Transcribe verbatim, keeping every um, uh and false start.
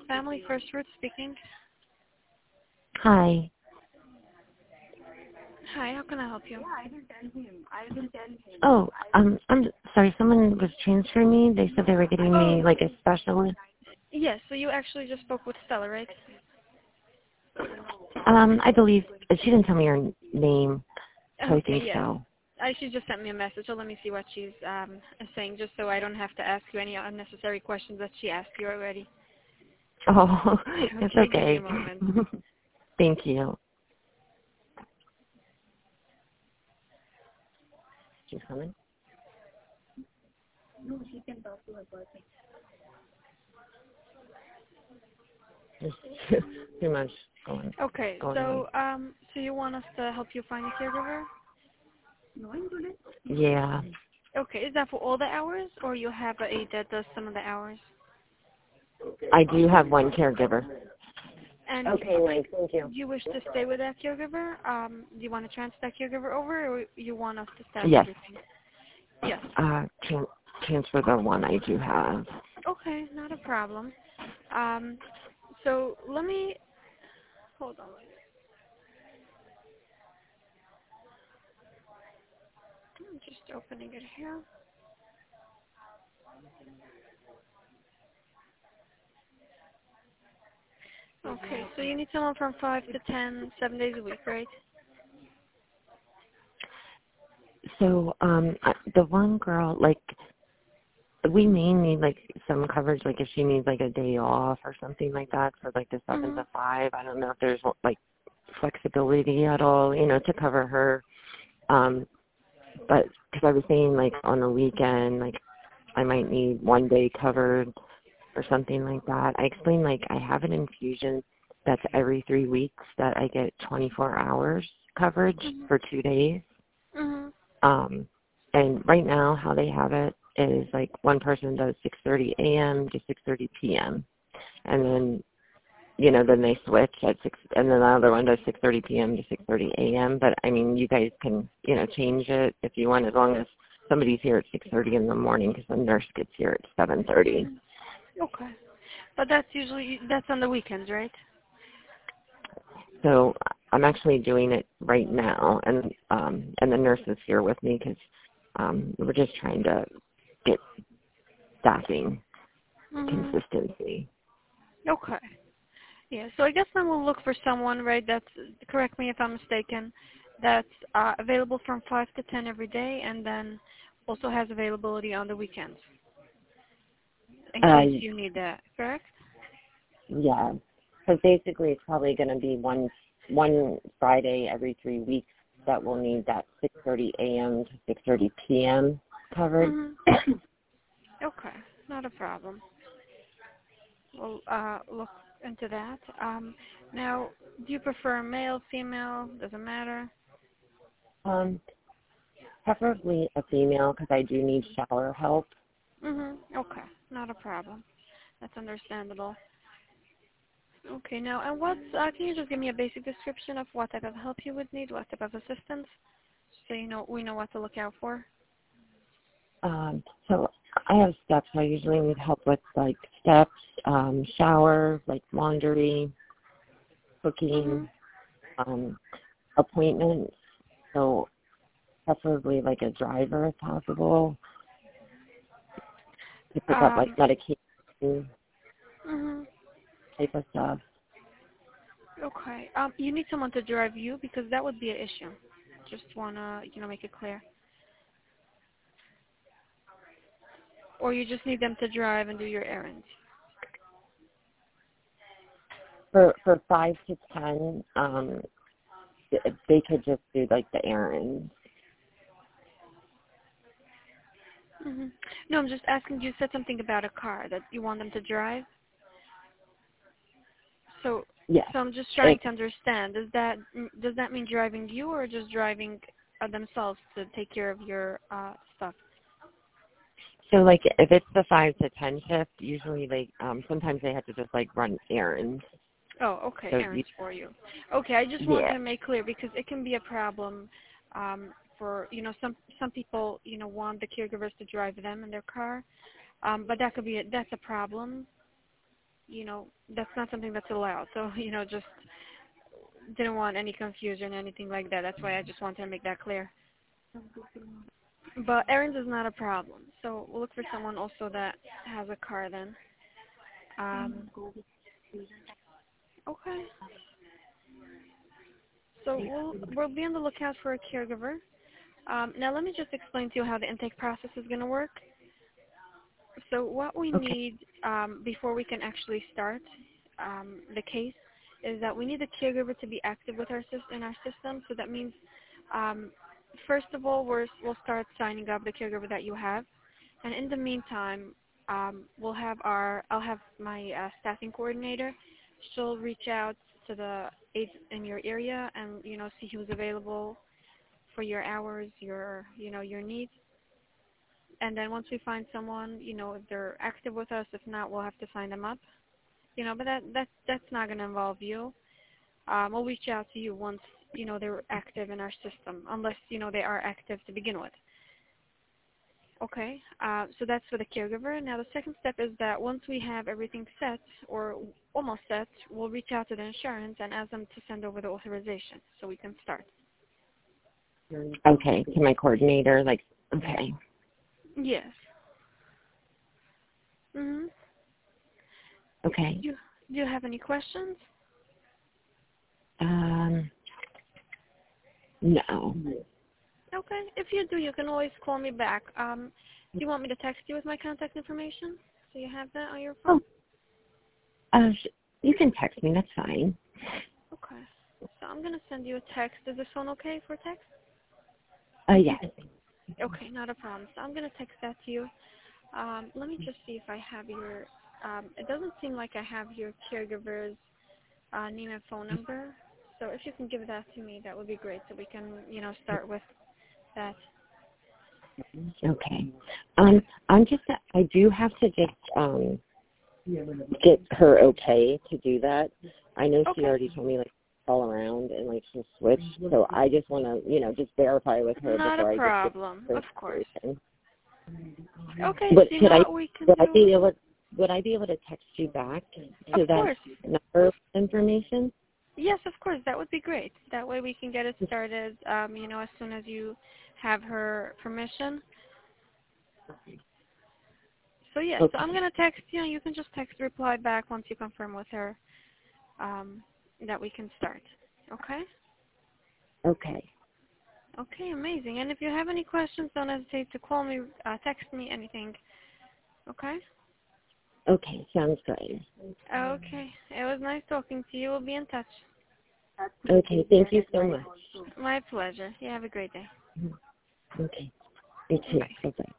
Family First Root speaking. Hi. Hi, how can I help you? Oh, um, I'm sorry. Someone was transferring me. They said they were getting Oh, me like a specialist. yes, so you actually just spoke with Stella, right? Um, I believe she didn't tell me her name, so I Okay, think yes. so. Uh, she just sent me a message, so let me see what she's um, saying, just so I don't have to ask you any unnecessary questions that she asked you already. Oh, it's Okay, give me a okay. moment. Thank you. She's coming. There's too, too much going Okay, going on. so um, so you want us to help you find a caregiver? Yeah, Okay, is that for all the hours, or you have a aide that does some of the hours? I do have one caregiver. And Okay, Mike. Thank you. do you wish to stay with that caregiver? Um, do you want to transfer that caregiver over, or you want us to staff Yes. everything? Yes. Uh, tran transfer the one I do have. Okay, not a problem. Um, so let me hold on. I'm just opening it here. Okay, so you need someone from five to ten, seven days a week, right? So, um, I- the one girl, like, we may need like some coverage, like if she needs like a day off or something like that for like the seven Mhm. to five. I don't know if there's like flexibility at all, you know, to cover her. Um, but because I was saying like on the weekend, like I might need one day covered or something like that. I explained like I have an infusion that's every three weeks that I get twenty-four hours coverage Mhm. for two days. Mhm. Um, and right now, how they have it is like one person does six thirty a m to six thirty p m and then you know then they switch at six, and then the other one does six thirty p m to six thirty a m. But I mean, you guys can you know change it if you want, as long as somebody's here at six thirty in the morning, because the nurse gets here at seven thirty. Mhm. Okay, but that's usually that's on the weekends, right? So I'm actually doing it right now, and um, and the nurse is here with me because um, we're just trying to get staffing Mhm. consistency. Okay. Yeah. So I guess then we'll look for someone, right? That's correct me if I'm mistaken. That's uh, available from five to ten every day, and then also has availability on the weekends in Uh, case you need that. Correct? yeah. So basically, it's probably going to be one one Friday every three weeks that will need that six thirty a m to six thirty p m covered. Mhm. Okay. Not a problem. We'll uh, look into that. Um, now, do you prefer male, female? Doesn't matter. um, preferably a female because I do need shower help. Mhm. Okay. Not a problem. That's understandable. Okay. Now, and what's uh, can you just give me a basic description of what type of help you would need, what type of assistance, so you know we know what to look out for? Um, so I have steps. I usually need help with like steps, um, shower, like laundry, cooking, Mhm. um, appointments. So preferably like a driver if possible to pick up like Um. medication Mhm. type of stuff. Okay. Um. You need someone to drive you because that would be an issue. Just wanna you know make it clear. Or you just need them to drive and do your errands. For for five to ten, um, th- they could just do like the errands. Mhm. No, I'm just asking. You said something about a car that you want them to drive. So, Yes. so I'm just trying It, to understand. Does that does that mean driving you, or just driving uh, themselves to take care of your uh, stuff? so like if it's the five to ten shift, usually they um sometimes they have to just like run errands. Oh, okay, So you, errands for you. Okay, I just wanted yeah. to make clear because it can be a problem um, for you know some some people you know want the caregivers to drive them in their car, um, but that could be a, that's a problem. you know, that's not something that's allowed. So, you know, just didn't want any confusion or anything like that. That's why I just wanted to make that clear. But errands is not a problem. So we'll look for someone also that has a car then. Um, okay. So we'll, we'll be on the lookout for a caregiver. Um, now let me just explain to you how the intake process is going to work. So what we Okay. need um, before we can actually start um, the case is that we need the caregiver to be active with our in our system. So that means, um, first of all, we're, we'll start signing up the caregiver that you have, and in the meantime, um, we'll have our I'll have my uh, staffing coordinator. She'll reach out to the aides in your area and you know see who's available for your hours, your you know your needs. And then once we find someone, you know, if they're active with us, if not, we'll have to sign them up. You know, but that that that's not going to involve you. Um, we'll reach out to you once, you know, they're active in our system, unless, you know, they are active to begin with. Okay, uh, so that's for the caregiver. Now the second step is that once we have everything set, or almost set, we'll reach out to the insurance and ask them to send over the authorization so we can start. Okay, to my coordinator, like, okay. Yes. Mm-hmm. Okay. Do you, do you have any questions? Um, no. Okay. If you do, you can always call me back. Um, do you want me to text you with my contact information so you have that on your phone? Oh, uh, you can text me. That's fine. Okay. So I'm going to send you a text. Is this phone okay for text? Uh, yes. Okay, not a problem. So I'm going to text that to you. Um, let me just see if I have your, um, it doesn't seem like I have your caregiver's uh, name and phone number. So if you can give that to me, that would be great so we can, you know, start with that. Okay. Um, I'm just, I do have to just um get her okay to do that. I know she Okay. already told me like all around and like she'll switch, so I just want to, you know, just verify with her Not a before I problem, just of course. get Okay, But see could I, what we can would I do. be able, would I be able to text you back to Of that course. number information? Yes, of course. That would be great. That way we can get it started, um, you know, as soon as you have her permission. So, yeah, Okay. so I'm going to text you, and you can just text reply back once you confirm with her um, that we can start. Okay? Okay. Okay, amazing. And if you have any questions, don't hesitate to call me, uh, text me, anything. Okay? Okay, sounds good. Okay. It was nice talking to you. We'll be in touch. Okay, thank you so much. My pleasure. You have a great day. Okay. You too. Bye. Bye-bye.